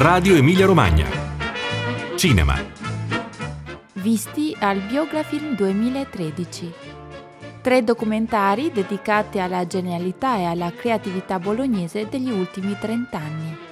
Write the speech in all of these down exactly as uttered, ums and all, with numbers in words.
Radio Emilia Romagna. Cinema. Visti al Biografilm duemilatredici. Tre documentari dedicati alla genialità e alla creatività bolognese degli ultimi trent'anni.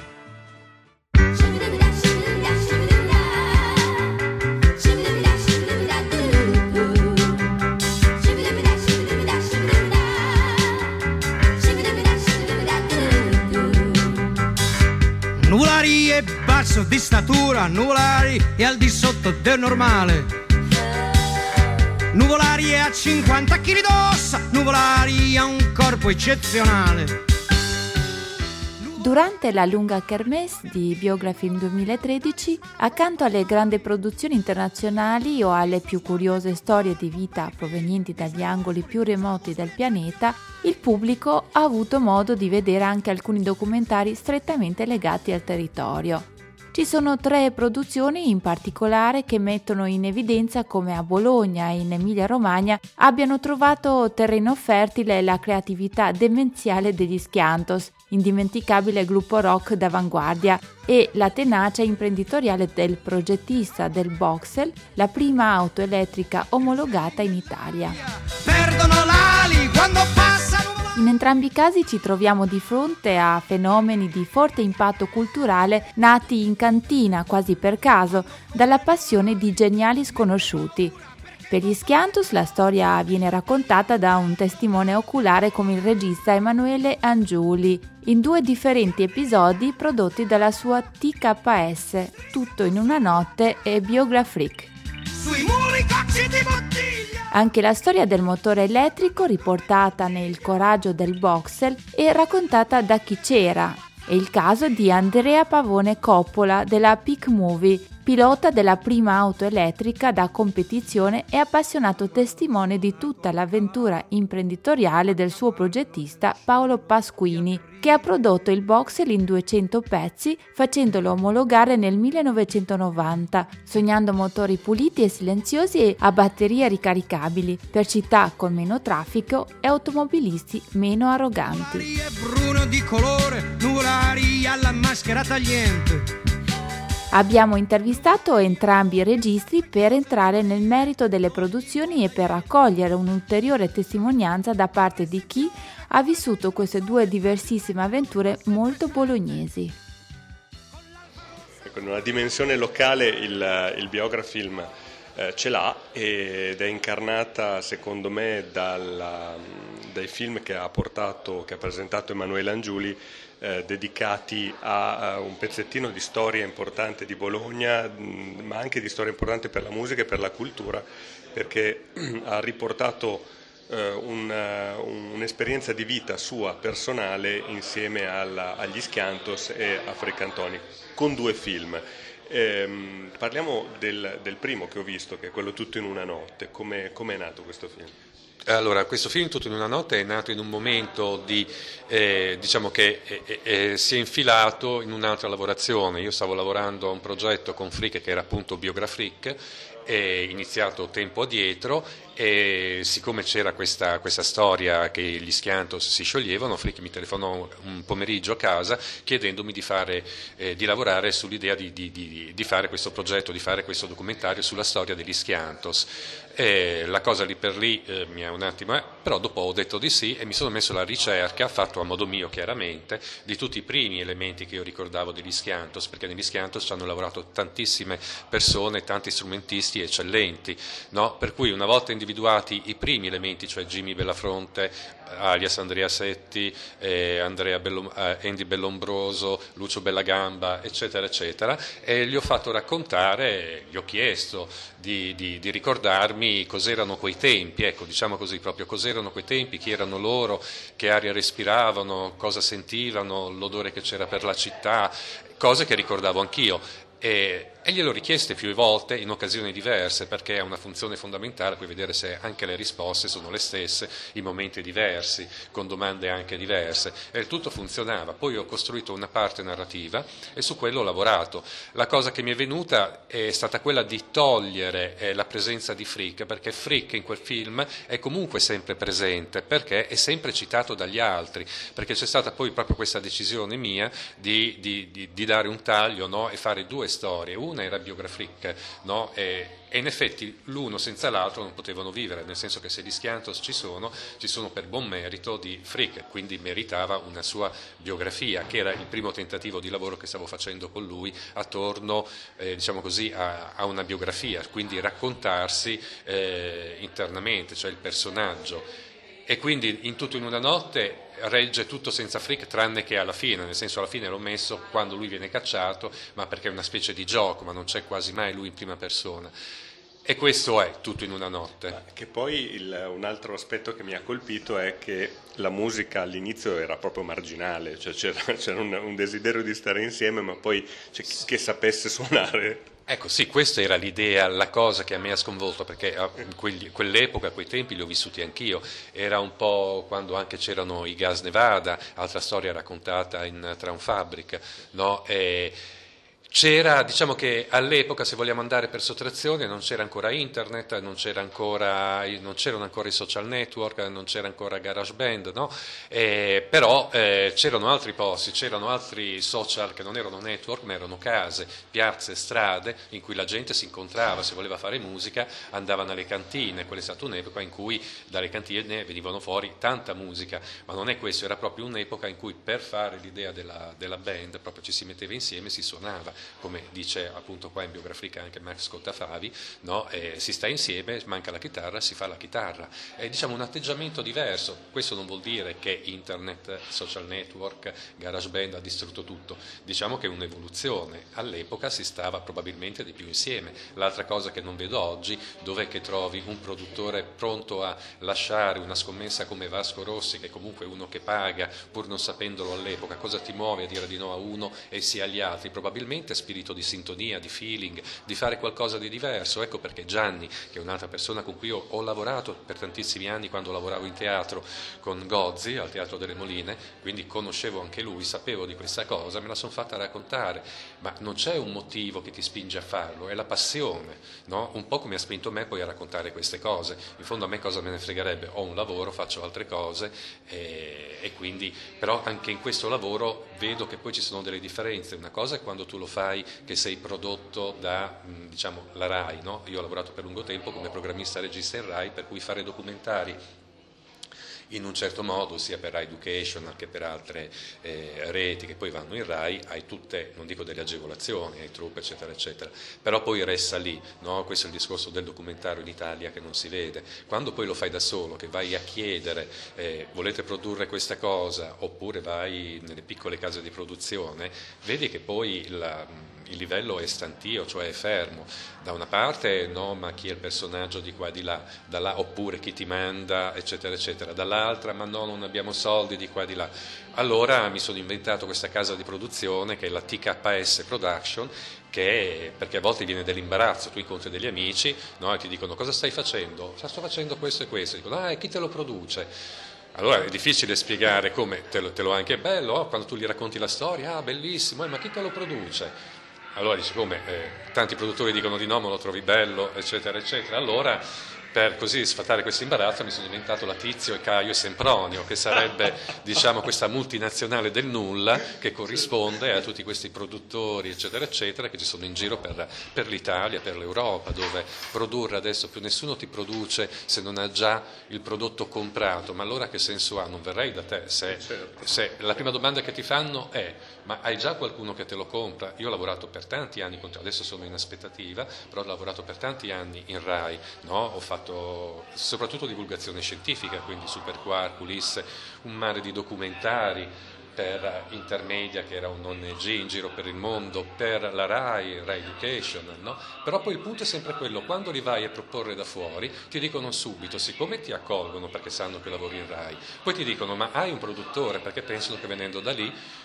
Nuvolari è basso di statura, Nuvolari è al di sotto del normale. Nuvolari è a cinquanta chili d'ossa, Nuvolari ha un corpo eccezionale. Durante la lunga kermesse di Biografilm duemilatredici, accanto alle grandi produzioni internazionali o alle più curiose storie di vita provenienti dagli angoli più remoti del pianeta, il pubblico ha avuto modo di vedere anche alcuni documentari strettamente legati al territorio. Ci sono tre produzioni in particolare che mettono in evidenza come a Bologna e in Emilia-Romagna abbiano trovato terreno fertile la creatività demenziale degli Schiantos, indimenticabile gruppo rock d'avanguardia, e la tenacia imprenditoriale del progettista del Boxel, la prima auto elettrica omologata in Italia. Perdono l'ali quando passano. In entrambi i casi ci troviamo di fronte a fenomeni di forte impatto culturale nati in cantina quasi per caso dalla passione di geniali sconosciuti. Per gli Schiantos la storia viene raccontata da un testimone oculare come il regista Emanuele Angiuli, in due differenti episodi prodotti dalla sua T K S, Tutto in una notte e Biografreak. Sui muri cocci di bottiglia. Anche la storia del motore elettrico, riportata nel Coraggio del Boxel, è raccontata da chi c'era. È il caso di Andrea Pavone Coppola della Peak Movie, pilota della prima auto elettrica da competizione e appassionato testimone di tutta l'avventura imprenditoriale del suo progettista Paolo Pasquini, che ha prodotto il Boxel in duecento pezzi facendolo omologare nel millenovecentonovanta, sognando motori puliti e silenziosi e a batterie ricaricabili per città con meno traffico e automobilisti meno arroganti. Nuvolari è bruno di colore, Nuvolari alla maschera tagliente. Abbiamo intervistato entrambi i registi per entrare nel merito delle produzioni e per raccogliere un'ulteriore testimonianza da parte di chi ha vissuto queste due diversissime avventure molto bolognesi. In una dimensione locale il, il Biografilm eh, ce l'ha ed è incarnata secondo me dal, dai film che ha portato, che ha presentato Emanuele Angiuli, Eh, dedicati a, a un pezzettino di storia importante di Bologna, mh, ma anche di storia importante per la musica e per la cultura, perché ha riportato eh, un, uh, un'esperienza di vita sua personale insieme alla, agli Schiantos e a Freccantoni, con due film. Eh, parliamo del, del primo che ho visto, che è quello Tutto in una notte. Come è nato questo film? Allora, questo film Tutto in una notte è nato in un momento di, eh, diciamo che eh, eh, si è infilato in un'altra lavorazione. Io stavo lavorando a un progetto con Frick che era appunto Biografreak, è iniziato tempo addietro e siccome c'era questa, questa storia che gli Schiantos si scioglievano, Frick mi telefonò un pomeriggio a casa chiedendomi di, fare, eh, di lavorare sull'idea di, di, di, di fare questo progetto, di fare questo documentario sulla storia degli Schiantos. E la cosa lì per lì eh, mi ha un attimo, eh, però dopo ho detto di sì e mi sono messo alla ricerca, fatto a modo mio chiaramente, di tutti i primi elementi che io ricordavo degli Schiantos, perché negli Schiantos ci hanno lavorato tantissime persone, tanti strumentisti eccellenti, no? Per cui una volta individuati i primi elementi, cioè Jimmy Bellafronte, alias Andrea Setti, eh, Andrea Bello, eh, Andy Bellombroso, Lucio Bellagamba, eccetera, eccetera, e gli ho fatto raccontare, gli ho chiesto di, di, di ricordarmi cos'erano quei tempi, ecco, diciamo così, proprio cos'erano quei tempi, chi erano loro, che aria respiravano, cosa sentivano, l'odore che c'era per la città, cose che ricordavo anch'io. E E gliel'ho richieste più volte in occasioni diverse, perché è una funzione fondamentale, puoi vedere se anche le risposte sono le stesse, in momenti diversi, con domande anche diverse, e il tutto funzionava. Poi ho costruito una parte narrativa e su quello ho lavorato. La cosa che mi è venuta è stata quella di togliere eh, la presenza di Frick, perché Frick in quel film è comunque sempre presente, perché è sempre citato dagli altri, perché c'è stata poi proprio questa decisione mia di, di, di, di dare un taglio, no? E fare due storie. Una era Biografrick, no? e, e in effetti l'uno senza l'altro non potevano vivere, nel senso che se gli Schiantos ci sono, ci sono per buon merito di Frick, quindi meritava una sua biografia, che era il primo tentativo di lavoro che stavo facendo con lui attorno, eh, diciamo così, a, a una biografia, quindi raccontarsi eh, internamente, cioè il personaggio. E quindi in Tutto in una notte regge tutto senza Frick, tranne che alla fine, nel senso alla fine l'ho messo quando lui viene cacciato, ma perché è una specie di gioco, ma non c'è quasi mai lui in prima persona. E questo è Tutto in una notte. Che poi il, un altro aspetto che mi ha colpito è che la musica all'inizio era proprio marginale, cioè c'era, c'era un, un desiderio di stare insieme, ma poi cioè, chi, che sapesse suonare. Ecco, sì, questa era l'idea, la cosa che a me ha sconvolto, perché a quegli, quell'epoca, a quei tempi li ho vissuti anch'io, era un po' quando anche c'erano i Gas Nevada, altra storia raccontata in Traum Fabric, no? E c'era, diciamo che all'epoca, se vogliamo andare per sottrazione, non c'era ancora internet, non, c'era ancora, non c'erano ancora i social network, non c'era ancora GarageBand, no? Eh, però eh, c'erano altri posti, c'erano altri social che non erano network, ma erano case, piazze, strade, in cui la gente si incontrava, se voleva fare musica andavano alle cantine. Quella è stata un'epoca in cui dalle cantine venivano fuori tanta musica, ma non è questo, era proprio un'epoca in cui per fare l'idea della, della band proprio ci si metteva insieme e si suonava. Come dice appunto qua in Biografrica anche Max Scottafavi, no? eh, si sta insieme, manca la chitarra, si fa la chitarra. È diciamo un atteggiamento diverso. Questo non vuol dire che internet, social network, GarageBand ha distrutto tutto, diciamo che è un'evoluzione. All'epoca si stava probabilmente di più insieme. L'altra cosa che non vedo oggi, dov'è che trovi un produttore pronto a lasciare una scommessa come Vasco Rossi, che comunque è uno che paga pur non sapendolo all'epoca, cosa ti muove a dire di no a uno e sì agli altri? Probabilmente spirito di sintonia, di feeling, di fare qualcosa di diverso. Ecco perché Gianni, che è un'altra persona con cui io ho lavorato per tantissimi anni quando lavoravo in teatro con Gozzi al Teatro delle Moline, quindi conoscevo anche lui, sapevo di questa cosa, me la sono fatta raccontare, ma non c'è un motivo che ti spinge a farlo, è la passione, no? Un po' come ha spinto me poi a raccontare queste cose. In fondo a me cosa me ne fregherebbe? Ho un lavoro, faccio altre cose e, e quindi, però anche in questo lavoro vedo che poi ci sono delle differenze. Una cosa è quando tu lo fai che sei prodotto da, diciamo, la RAI, no? Io ho lavorato per lungo tempo come programmista regista in RAI, per cui fare documentari in un certo modo, sia per Rai Education che per altre eh, reti che poi vanno in Rai, hai tutte, non dico delle agevolazioni, hai truppe eccetera eccetera, però poi resta lì, no? Questo è il discorso del documentario in Italia che non si vede. Quando poi lo fai da solo, che vai a chiedere eh, volete produrre questa cosa, oppure vai nelle piccole case di produzione, vedi che poi la il livello è stantio, cioè è fermo. Da una parte no, ma chi è il personaggio di qua e di là, da là, oppure chi ti manda, eccetera, eccetera. Dall'altra, ma no, non abbiamo soldi di qua e di là. Allora mi sono inventato questa casa di produzione che è la T K S Production, che è, perché a volte viene dell'imbarazzo, tu incontri degli amici, no, e ti dicono cosa stai facendo? Sto facendo questo e questo, dicono ah, e chi te lo produce? Allora è difficile spiegare come, te lo, te lo anche è bello, oh, quando tu gli racconti la storia, ah bellissimo, eh, ma chi te lo produce? Allora dice come, eh, tanti produttori dicono di no, ma lo trovi bello, eccetera, eccetera. Allora, per così sfatare questo imbarazzo, mi sono inventato la Tizio e Caio e Sempronio, che sarebbe, diciamo, questa multinazionale del nulla che corrisponde a tutti questi produttori, eccetera, eccetera, che ci sono in giro per, per l'Italia, per l'Europa, dove produrre adesso più nessuno ti produce se non ha già il prodotto comprato. Ma allora che senso ha? Non verrei da te se, se la prima domanda che ti fanno è ma hai già qualcuno che te lo compra? Io ho lavorato per tanti anni, adesso sono in aspettativa, però ho lavorato per tanti anni in Rai, no? Ho fatto soprattutto divulgazione scientifica, quindi Superquark, un mare di documentari per Intermedia, che era un O N G in giro per il mondo, per la RAI, Rai Education, no? Però poi il punto è sempre quello, quando li vai a proporre da fuori ti dicono subito, siccome ti accolgono perché sanno che lavori in RAI, poi ti dicono ma hai un produttore, perché pensano che venendo da lì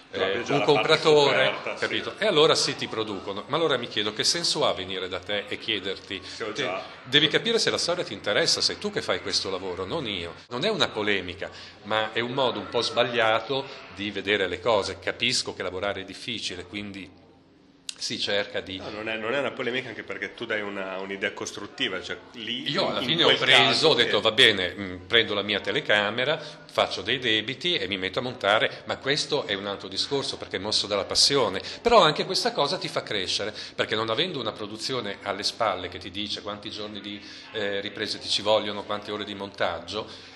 eh, un compratore, capito? Sì. E allora sì ti producono. Ma allora mi chiedo che senso ha venire da te e chiederti, te, devi capire se la storia ti interessa, sei tu che fai questo lavoro, non io. Non è una polemica, ma è un modo un po' sbagliato di vedere le cose. Capisco che lavorare è difficile, quindi si cerca di... No, non, è, non è una polemica, anche perché tu dai una, un'idea costruttiva, cioè lì io alla fine ho preso, ho detto che... va bene, mh, prendo la mia telecamera, faccio dei debiti e mi metto a montare, ma questo è un altro discorso perché è mosso dalla passione, però anche questa cosa ti fa crescere, perché non avendo una produzione alle spalle che ti dice quanti giorni di eh, riprese ti ci vogliono, quante ore di montaggio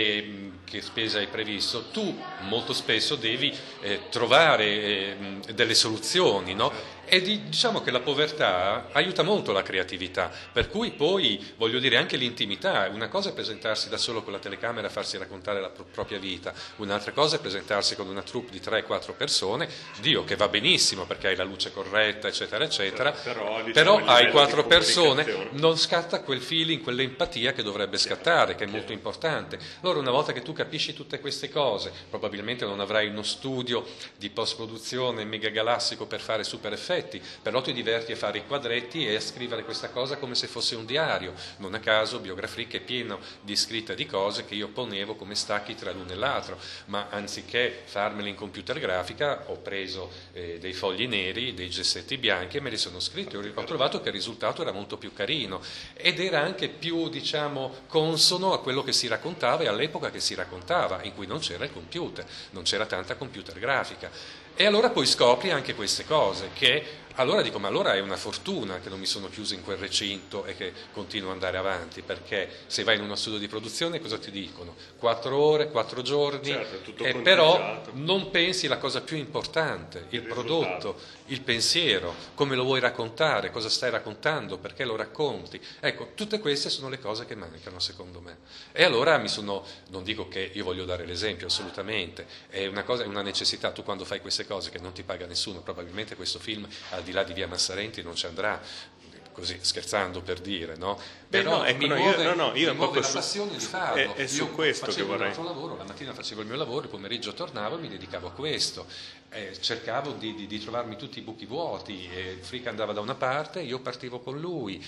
e che spesa hai previsto, tu molto spesso devi eh, trovare eh, delle soluzioni, no? E di, diciamo che la povertà aiuta molto la creatività, per cui poi, voglio dire, anche l'intimità, una cosa è presentarsi da solo con la telecamera e farsi raccontare la pro- propria vita, un'altra cosa è presentarsi con una troupe di tre quattro persone, Dio che va benissimo perché hai la luce corretta, eccetera, eccetera, però, diciamo, però hai quattro persone, non scatta quel feeling, quell'empatia che dovrebbe scattare, che è molto importante. Allora una volta che tu capisci tutte queste cose, probabilmente non avrai uno studio di post-produzione mega galattico per fare super effetti, però ti diverti a fare i quadretti e a scrivere questa cosa come se fosse un diario. Non a caso Biografreak è pieno di scritte di cose che io ponevo come stacchi tra l'uno e l'altro, ma anziché farmele in computer grafica ho preso eh, dei fogli neri, dei gessetti bianchi e me li sono scritti. Ho trovato che il risultato era molto più carino ed era anche più, diciamo, consono a quello che si raccontava e all'epoca che si raccontava, in cui non c'era il computer, non c'era tanta computer grafica. E allora poi scopri anche queste cose, che allora dico, ma allora è una fortuna che non mi sono chiuso in quel recinto e che continuo ad andare avanti, perché se vai in uno studio di produzione cosa ti dicono? Quattro ore, quattro giorni, certo, e però non pensi la cosa più importante, il, il prodotto, il pensiero, come lo vuoi raccontare, cosa stai raccontando, perché lo racconti. Ecco, tutte queste sono le cose che mancano secondo me. E allora mi sono, non dico che io voglio dare l'esempio, assolutamente, è una cosa, è una necessità. Tu quando fai queste cose che non ti paga nessuno, probabilmente questo film al di là di Via Massarenti non ci andrà, così scherzando per dire, no? Però no, ecco, mi no, muove, io, no, no, io mi muove la su, passione di farlo. È, è su io questo facevo che vorrei. il nostro lavoro, la mattina facevo il mio lavoro, il pomeriggio tornavo e mi dedicavo a questo. Eh, cercavo di, di, di trovarmi tutti i buchi vuoti, eh, il Freak andava da una parte, io partivo con lui,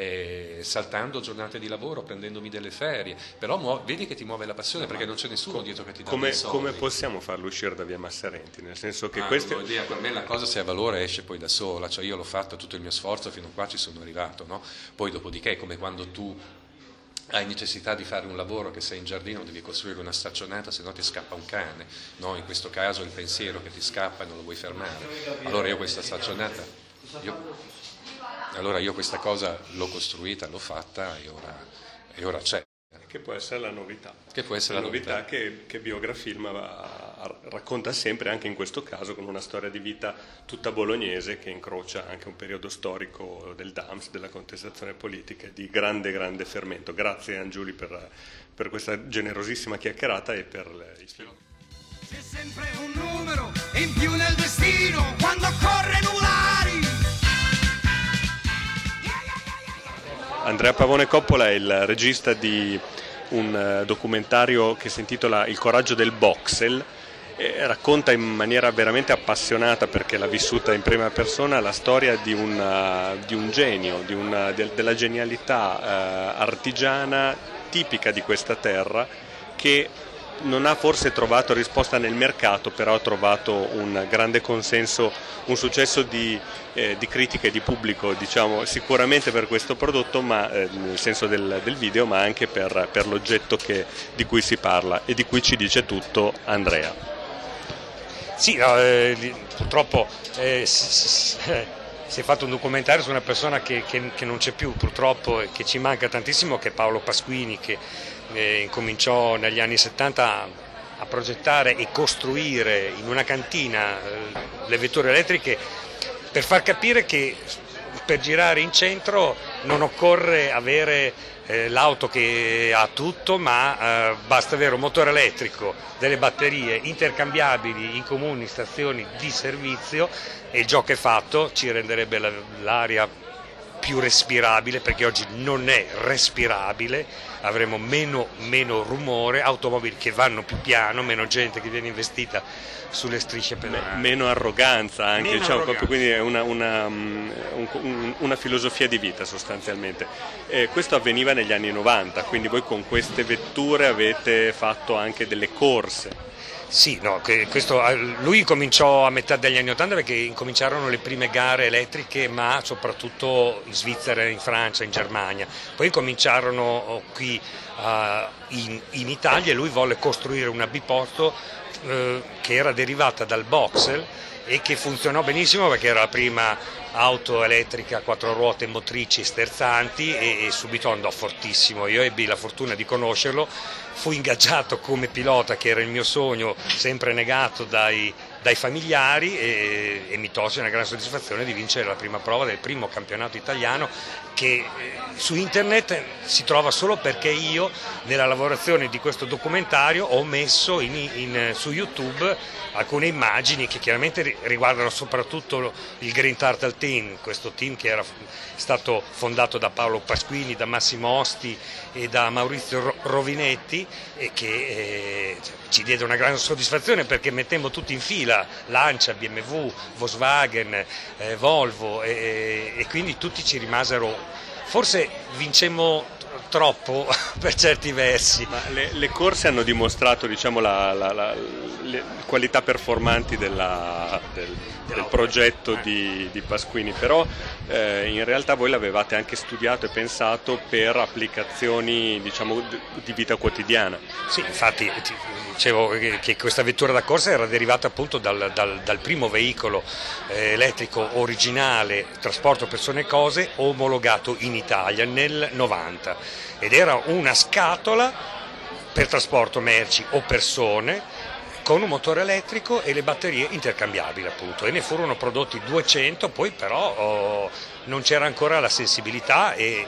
eh, saltando giornate di lavoro, prendendomi delle ferie, però muo- vedi che ti muove la passione, no, perché non c'è nessuno com- dietro che ti dà come, dei soldi. Come possiamo farlo uscire da Via Massarenti? Nel senso che ah, queste... idea, per me la cosa se ha valore esce poi da sola, cioè io l'ho fatto tutto il mio sforzo, fino a qua ci sono arrivato, no? Poi dopodiché è come quando tu hai necessità di fare un lavoro che sei in giardino, devi costruire una staccionata, se no ti scappa un cane, no? In questo caso è il pensiero che ti scappa e non lo vuoi fermare. Allora io questa staccionata, io, allora io questa cosa l'ho costruita, l'ho fatta e ora, e ora c'è. Che può essere la novità. Che può essere la, la novità, novità che, che Biografilm racconta sempre, anche in questo caso, con una storia di vita tutta bolognese che incrocia anche un periodo storico del D A M S, della contestazione politica, di grande, grande fermento. Grazie Angiuli per, per questa generosissima chiacchierata e per il film. C'è sempre un numero in più nel destino quando corre nuvolari. Andrea Pavone Coppola è il regista di un documentario che si intitola Il coraggio del Boxel e racconta in maniera veramente appassionata, perché l'ha vissuta in prima persona, la storia di, una, di un genio, di una, de, della genialità eh, artigiana tipica di questa terra, che non ha forse trovato risposta nel mercato, però ha trovato un grande consenso, un successo di, eh, di critica e di pubblico, diciamo, sicuramente per questo prodotto, ma eh, nel senso del, del video, ma anche per, per l'oggetto che, di cui si parla e di cui ci dice tutto Andrea. Sì, no, eh, purtroppo eh, si, si è fatto un documentario su una persona che, che, che non c'è più purtroppo e che ci manca tantissimo, che è Paolo Pasquini, che eh, incominciò negli anni settanta a progettare e costruire in una cantina eh, le vetture elettriche, per far capire che per girare in centro non occorre avere eh, l'auto che ha tutto, ma eh, basta avere un motore elettrico, delle batterie intercambiabili in comuni stazioni di servizio, e il gioco è fatto, ci renderebbe la, l'aria più respirabile, perché oggi non è respirabile, avremo meno, meno rumore, automobili che vanno più piano, meno gente che viene investita sulle strisce pedonali. Meno arroganza anche, Meno diciamo, arroganza. quindi è una, una, um, un, una filosofia di vita sostanzialmente. Eh, questo avveniva negli anni novanta, quindi voi con queste vetture avete fatto anche delle corse. Sì, no, questo, lui cominciò a metà degli anni ottanta perché incominciarono le prime gare elettriche, ma soprattutto in Svizzera, in Francia, in Germania. Poi cominciarono qui uh, in, in Italia e lui volle costruire una biporto uh, che era derivata dal Boxel e che funzionò benissimo perché era la prima auto elettrica a quattro ruote motrici sterzanti e, e subito andò fortissimo. Io ebbi la fortuna di conoscerlo, fui ingaggiato come pilota, che era il mio sogno, sempre negato dai, dai familiari, e, e mi tolse una grande soddisfazione di vincere la prima prova del primo campionato italiano, che su internet si trova solo perché io nella lavorazione di questo documentario ho messo in, in, su YouTube alcune immagini che chiaramente riguardano soprattutto il Green Turtle Team, questo team che era stato fondato da Paolo Pasquini, da Massimo Osti e da Maurizio Rovinetti, e che eh, ci diede una grande soddisfazione perché mettemmo tutti in fila Lancia, B M W, Volkswagen, eh, Volvo, e, e quindi tutti ci rimasero, forse vincemmo troppo per certi versi. Ma le, le corse hanno dimostrato, diciamo, la, la, la, le qualità performanti della, del, del progetto di, di Pasquini, però eh, in realtà voi l'avevate anche studiato e pensato per applicazioni, diciamo, di vita quotidiana. Sì, infatti ti dicevo che questa vettura da corsa era derivata appunto dal, dal, dal primo veicolo eh, elettrico originale, trasporto persone e cose, omologato in Italia nel novanta, ed era una scatola per trasporto merci o persone con un motore elettrico e le batterie intercambiabili, appunto, e ne furono prodotti duecento, poi però oh, non c'era ancora la sensibilità e,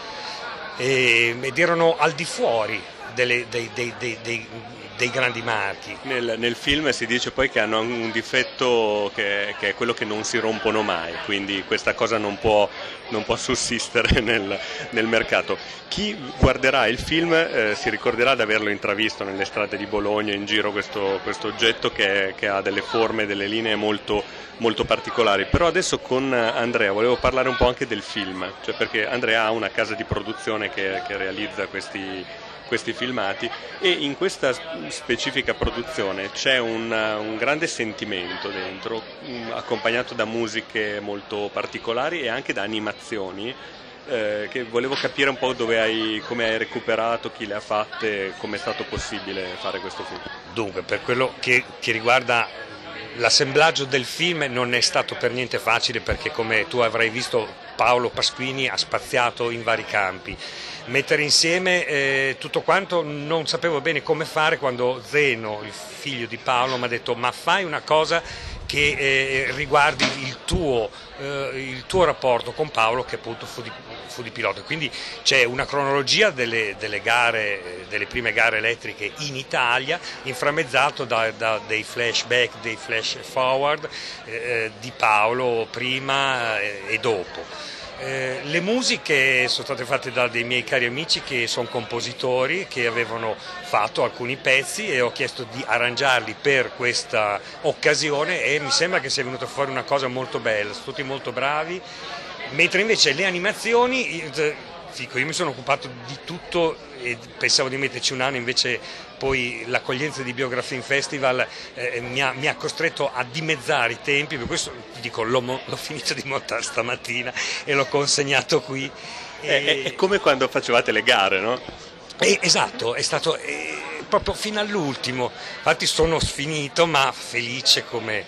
e, ed erano al di fuori delle, dei, dei, dei, dei, dei grandi marchi. Nel, nel film si dice poi che hanno un difetto che, che è quello che non si rompono mai, quindi questa cosa non può, non può sussistere nel, nel mercato. Chi guarderà il film eh, si ricorderà di averlo intravisto nelle strade di Bologna, in giro, questo, questo oggetto che, che ha delle forme, delle linee molto, molto particolari. Però adesso con Andrea volevo parlare un po' anche del film, cioè perché Andrea ha una casa di produzione che, che realizza questi questi filmati, e in questa specifica produzione c'è un, un grande sentimento dentro, accompagnato da musiche molto particolari e anche da animazioni eh, che volevo capire un po' dove hai, come hai recuperato, chi le ha fatte, come è stato possibile fare questo film. Dunque, per quello che, che riguarda l'assemblaggio del film non è stato per niente facile, perché come tu avrai visto Paolo Pasquini ha spaziato in vari campi. Mettere insieme eh, tutto quanto non sapevo bene come fare, quando Zeno, il figlio di Paolo, mi ha detto: ma fai una cosa che eh, riguardi il tuo, eh, il tuo rapporto con Paolo, che appunto fu di, fu di pilota. Quindi c'è una cronologia delle, delle gare, delle prime gare elettriche in Italia, inframmezzato da, da dei flashback, dei flash forward eh, di Paolo prima eh, e dopo. Eh, le musiche sono state fatte da dei miei cari amici che sono compositori, che avevano fatto alcuni pezzi, e ho chiesto di arrangiarli per questa occasione, e mi sembra che sia venuta fuori una cosa molto bella, sono tutti molto bravi. Mentre invece le animazioni, dico, io mi sono occupato di tutto e pensavo di metterci un anno, invece poi l'accoglienza di Biografilm Festival eh, mi, ha, mi ha costretto a dimezzare i tempi, per questo ti dico, l'ho, l'ho finito di montare stamattina e l'ho consegnato qui. E... È, è come quando facevate le gare, no? E, esatto, è stato eh, proprio fino all'ultimo, infatti sono sfinito ma felice come,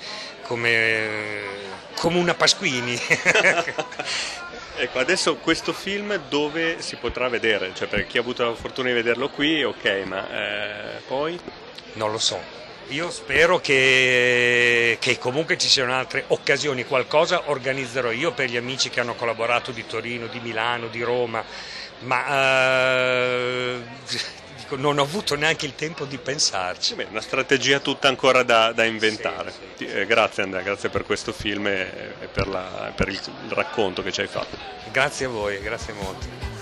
come, come una Pasquini. Ecco, adesso questo film dove si potrà vedere? Cioè, per chi ha avuto la fortuna di vederlo qui, ok, ma eh, poi? Non lo so. Io spero che, che comunque ci siano altre occasioni, qualcosa organizzerò io per gli amici che hanno collaborato di Torino, di Milano, di Roma, ma eh, dico, non ho avuto neanche il tempo di pensarci. Beh, una strategia tutta ancora da, da inventare. Sì, sì. Eh, grazie Andrea, grazie per questo film e, e per, la, per il, il racconto che ci hai fatto. Grazie a voi, grazie molto.